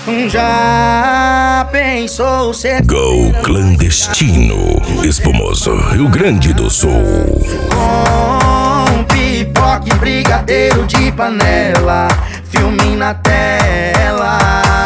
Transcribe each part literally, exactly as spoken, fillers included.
Já pensou ser Go clandestino, Espumoso, Rio Grande do Sul. com pipoca e brigadeiro de panela, filme na tela.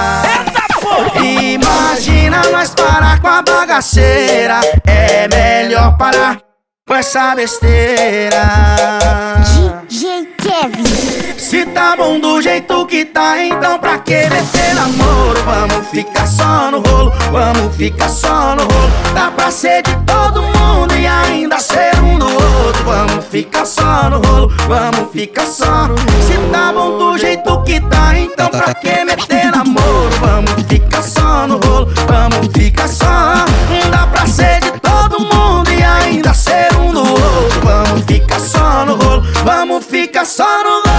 Imagina nós parar com a bagaceira, é melhor parar com essa besteira. D J Kevin. Se tá bom do jeito que tá, então pra que meter namoro? Vamos ficar só no rolo, vamos ficar só no rolo. Dá pra ser de todo mundo e ainda ser um do outro. Vamos ficar só no rolo, vamos ficar só no rolo. Se tá bom do jeito que tá, então pra que meter namoro? Vamos ficar só no rolo, vamos ficar só. Dá pra ser de todo mundo e ainda ser um do outro. Vamos ficar só no rolo, vamos ficar só no rolo.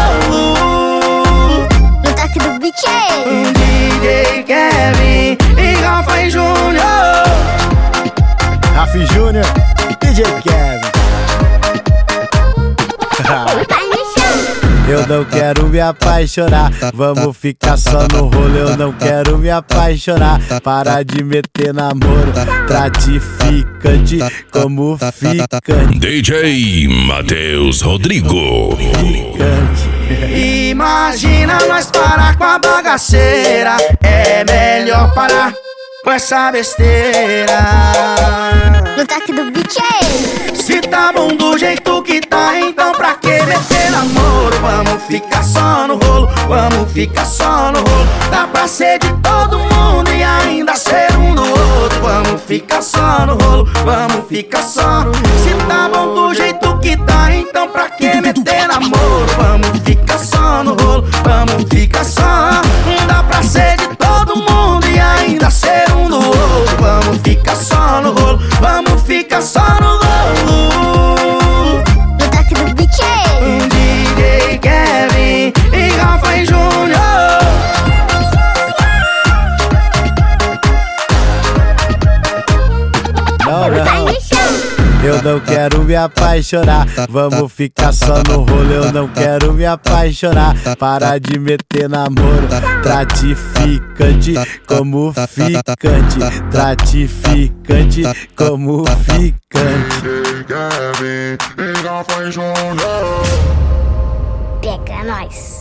No toque do beat é D J Kevin e Rafa e Júnior. Rafa e Júnior, D J Kevin. vai no chão. Eu não quero me apaixonar, vamos ficar só no rolo. Eu não quero me apaixonar, para de meter namoro. Trate ficante como ficante. D J Matheus Rodrigo. Imagina nós parar com a bagaceira, é melhor parar com essa besteira. No toque do beat é Se tá bom do jeito que tá, então pra que meter namoro? Vamos ficar só no rolo, vamos ficar só no rolo. Dá pra ser de todo mundo e ainda ser um do outro. Vamos ficar só no rolo, vamos ficar só no rolo. Se tá bom do jeito que tá, então pra que meter namoro? Vamos ficar só no rolo, vamos ficar só. Dá pra ser de todo mundo e ainda ser um do outro. Vamos ficar só no rolo, vamos ficar só no rolo. no toque do beat é D J Kevin e Rafa e Júnior. Não, vai não, no chão. eu não quero me apaixonar, vamos ficar só no rolo. Eu não quero me apaixonar, para de meter namoro. Trate ficante como ficante. Trate ficante como ficante. Pega nós.